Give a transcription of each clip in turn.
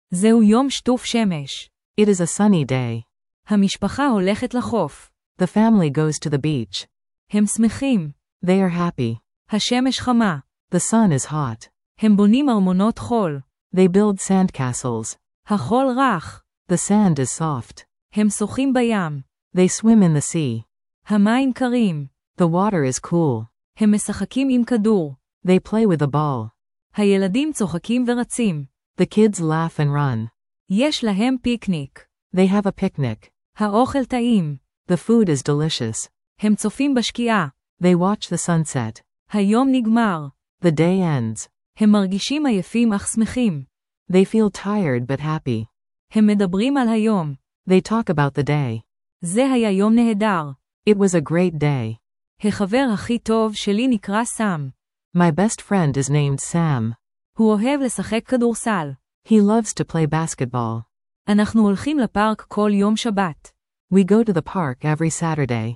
זהו יום שטוף שמש. It is a sunny day. המשפחה הולכת לחוף. The family goes to the beach. הם שמחים. They are happy. השמש חמה. The sun is hot. הם בונים ארמונות חול. They build sandcastles. החול רך. The sand is soft. הם שוחים בים. They swim in the sea. המים קרים. The water is cool. הם משחקים עם כדור. They play with a ball. הילדים צוחקים ורצים. The kids laugh and run. יש להם פיקניק. They have a picnic. האוכל טעים. The food is delicious. הם צופים בשקיעה. They watch the sunset. היום נגמר. The day ends. הם מרגישים עייפים אך שמחים. They feel tired but happy. הם מדברים על היום. They talk about the day. זה היה יום נהדר. It was a great day. החבר הכי טוב שלי נקרא סם. My best friend is named Sam. הוא אוהב לשחק כדורסל. He loves to play basketball. אנחנו הולכים לפארק כל יום שבת. We go to the park every Saturday.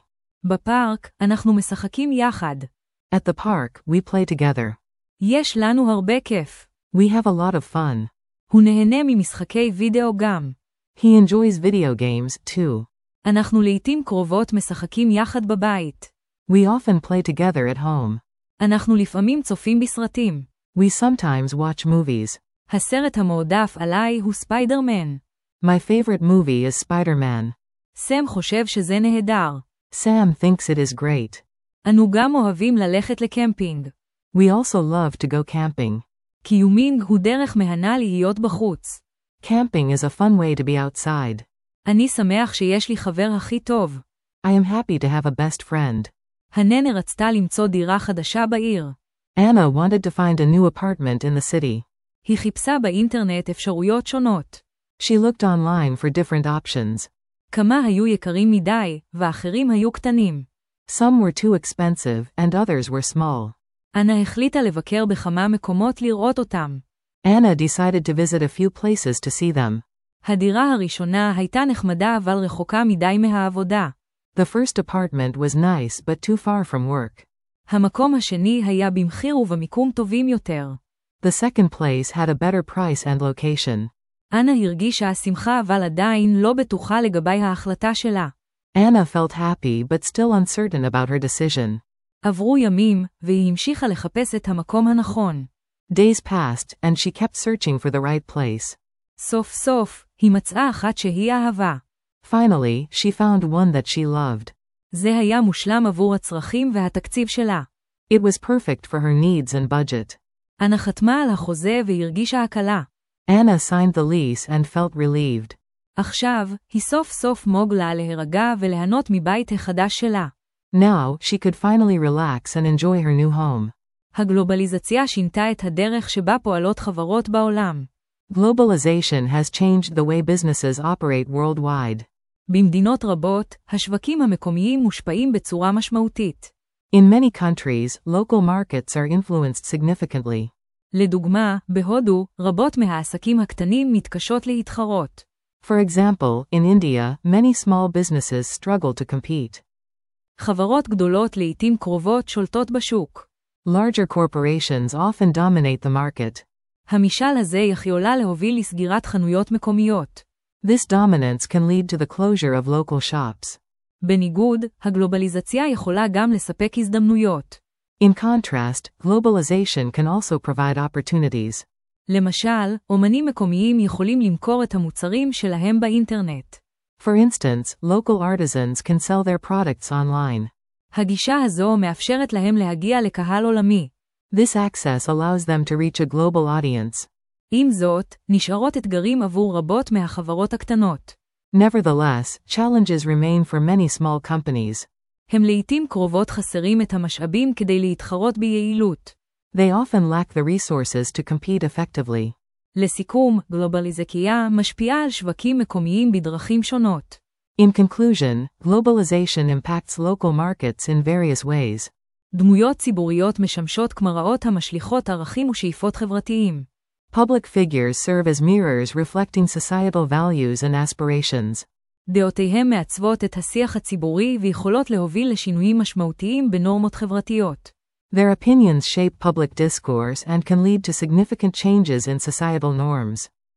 בפארק אנחנו משחקים יחד. At the park, we play together. יש לנו הרבה כיף. We have a lot of fun. הוא נהנה ממשחקי וידאו גם. He enjoys video games, too. אנחנו לעתים קרובות משחקים יחד בבית. We often play together at home. אנחנו לפעמים צופים בסרטים. We sometimes watch movies. הסרט המועדף עליי הוא ספיידרמן. My favorite movie is Spider-Man. סם חושב שזה נהדר. Sam thinks it is great. אנו גם אוהבים ללכת לקמפינג. We also love to go camping. קיומינג הוא דרך מהנה להיות בחוץ. Camping is a fun way to be outside. אני שמח שיש לי חבר הכי טוב. I am happy to have a best friend. הננה רצתה למצוא דירה חדשה בעיר. Anna wanted to find a new apartment in the city. היא חיפשה באינטרנט אפשרויות שונות. She looked online for different options. כמה היו יקרים מדי, ואחרים היו קטנים. Some were too expensive, and others were small. אנה החליטה לבקר בכמה מקומות לראות אותם. Anna decided to visit a few places to see them. הדירה הראשונה הייתה נחמדה אבל רחוקה מדי מהעבודה. The first apartment was nice but too far from work. המקום השני היה במחיר ובמיקום טובים יותר. The second place had a better price and location. אנה הרגישה שמחה אבל עדיין לא בטוחה לגבי ההחלטה שלה. Anna felt happy but still uncertain about her decision. עברו ימים, והיא המשיכה לחפש את המקום הנכון. Days passed, and she kept searching for the right place. סוף סוף, היא מצאה אחת שהיא אהבה. Finally, she found one that she loved. זה היה מושלם עבור הצרכים והתקציב שלה. It was perfect for her needs and budget. אנה חתמה על החוזה והרגישה הקלה. Anna signed the lease and felt relieved. עכשיו, היא סוף סוף מוגלה להירגע וליהנות מבית החדש שלה. Now, she could finally relax and enjoy her new home. הגלובליזציה שינתה את הדרך שבה פועלות חברות בעולם. Globalization has changed the way businesses operate worldwide. במדינות רבות, השווקים המקומיים מושפעים בצורה משמעותית. In many countries, local markets are influenced significantly. לדוגמה, בהודו, רבות מהעסקים הקטנים מתקשות להתחרות. For example, in India, many small businesses struggle to compete. חברות גדולות לעתים קרובות שולטות בשוק. Larger corporations often dominate the market. המשל הזה יכולה להוביל לסגירת חנויות מקומיות. This dominance can lead to the closure of local shops. בניגוד, הגלובליזציה יכולה גם לספק הזדמנויות. In contrast, globalization can also provide opportunities. למשל, אומנים מקומיים יכולים למכור את המוצרים שלהם באינטרנט. For instance, local artisans can sell their products online. הגישה הזו מאפשרת להם להגיע לקהל עולמי. This access allows them to reach a global audience. עם זאת, נשארות אתגרים עבור רבות מהחברות הקטנות. Nevertheless, challenges remain for many small companies. הם לעתים קרובות חסרים את המשאבים כדי להתחרות ביעילות. They often lack the resources to compete effectively. לסיכום, גלובליזציה משפיעה על שווקים מקומיים בדרכים שונות. In conclusion, globalization impacts local markets in various ways. דמויות ציבוריות משמשות כמראות המשליכות ערכים ושאיפות חברתיים. Public figures serve as mirrors reflecting societal values and aspirations. דעותיהם מעצבות את השיח הציבורי ויכולות להוביל לשינויים משמעותיים בנורמות חברתיות. Their opinions shape public discourse and can lead to significant changes in societal norms.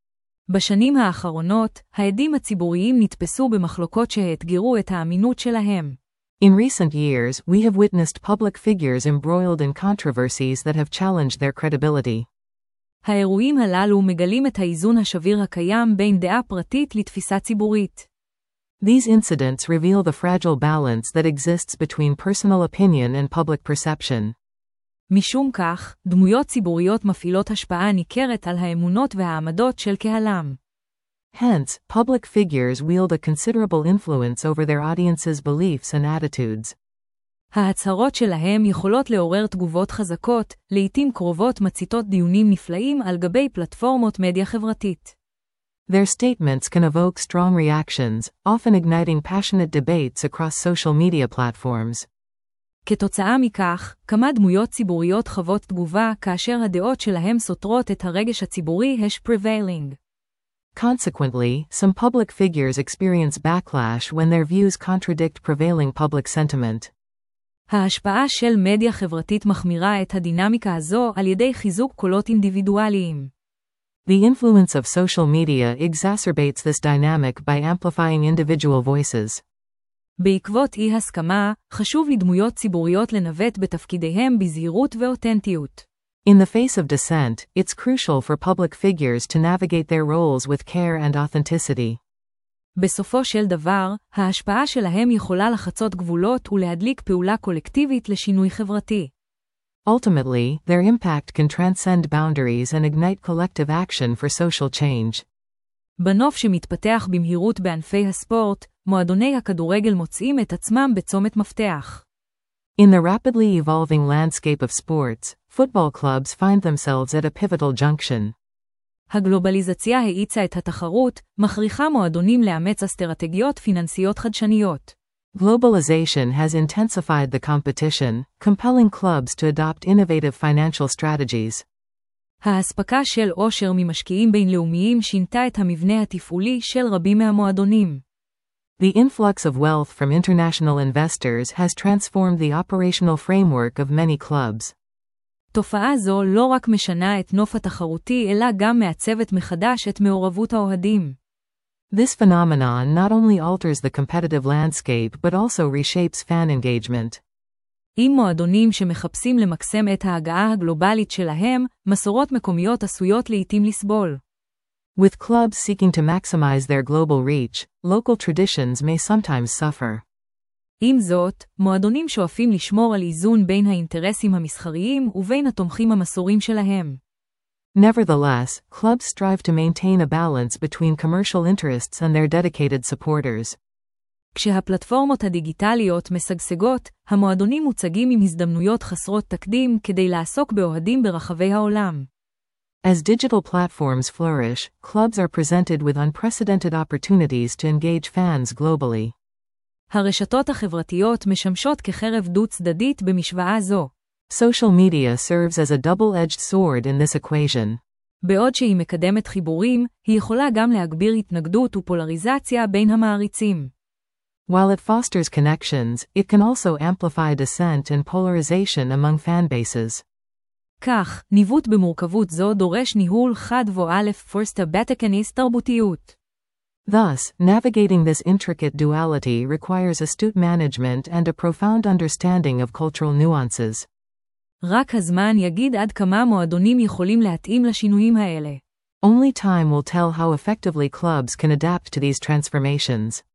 בשנים האחרונות, העדים הציבוריים נתפסו במחלוקות שהאתגרו את האמינות שלהם. In recent years, we have witnessed public figures embroiled in controversies that have challenged their credibility. האירועים הללו מגלים את האיזון השביר הקיים בין דעה פרטית לתפיסה ציבורית. These incidents reveal the fragile balance that exists between personal opinion and public perception. משום כך, דמויות ציבוריות מפעילות השפעה ניכרת על האמונות והעמדות של קהלם. Hence, public figures wield a considerable influence over their audience's beliefs and attitudes. ההצהרות שלהם יכולות לעורר תגובות חזקות, לעתים קרובות מציתות דיונים נפלאים על גבי פלטפורמות מדיה חברתית. Their statements can evoke strong reactions, often igniting passionate debates across social media platforms. כתוצאה מכך, כמה דמויות ציבוריות חוות תגובה כאשר הדעות שלהם סותרות את הרגש הציבורי prevailing. Consequently, some public figures experience backlash when their views contradict prevailing public sentiment. ההשפעה של מדיה חברתית מחמירה את הדינמיקה הזו על ידי חיזוק קולות אינדיבידואליים. The influence of social media exacerbates this dynamic by amplifying individual voices. בעקבות אי-הסכמה, חשוב לדמויות ציבוריות לנווט בתפקידיהם בזהירות ואותנטיות. In the face of dissent, it's crucial for public figures to navigate their roles with care and authenticity. בסופו של דבר, ההשפעה שלהם יכולה לחצות גבולות ולהדליק פעולה קולקטיבית לשינוי חברתי. Ultimately, their impact can transcend boundaries and ignite collective action for social change. בנוף שמתפתח במהירות בענפי הספורט, מועדוני הכדורגל מוצאים את עצמם בצומת מפתח. In the rapidly evolving landscape of sports, football clubs find themselves at a pivotal junction. הגלובליזציה האיצה את התחרות, מכריחה מועדונים לאמץ אסטרטגיות פיננסיות חדשניות. Globalization has intensified the competition, compelling clubs to adopt innovative financial strategies. ההספקה של עושר ממשקיעים בינלאומיים שינתה את המבנה התפעולי של רבים מהמועדונים. The influx of wealth from international investors has transformed the operational framework of many clubs. תופעה זו לא רק משנה את נוף התחרותי אלא גם מעצבת מחדש את מעורבות האוהדים. This phenomenon not only alters the competitive landscape but also reshapes fan engagement. עם מועדונים שמחפשים למקסם את ההגעה הגלובלית שלהם, מסורות מקומיות עשויות לעתים לסבול. With clubs seeking to maximize their global reach, local traditions may sometimes suffer. עם זאת, מועדונים שואפים לשמור על איזון בין האינטרסים המסחריים ובין התומכים המסורים שלהם. Nevertheless, clubs strive to maintain a balance between commercial interests and their dedicated supporters. כשהפלטפורמות הדיגיטליות משגשגות, המועדונים מוצגים עם הזדמנויות חסרות תקדים כדי לעסוק באוהדים ברחבי העולם. As digital platforms flourish, clubs are presented with unprecedented opportunities to engage fans globally. הרשתות החברתיות משמשות כחרב דו-צדדית במשוואה זו. Social media serves as a double-edged sword in this equation. בעוד שהיא מקדמת חיבורים, היא יכולה גם להגביר התנגדות ופולריזציה בין המעריצים. While it fosters connections, it can also amplify dissent and polarization among fan bases. כך, ניווט במורכבות זו דורש ניהול חד ואלף פורסטה בטקניס תרבותיות. Thus, navigating this intricate duality requires astute management and a profound understanding of cultural nuances. רק הזמן יגיד עד כמה מועדונים יכולים להתאים לשינויים האלה. Only time will tell how effectively clubs can adapt to these transformations.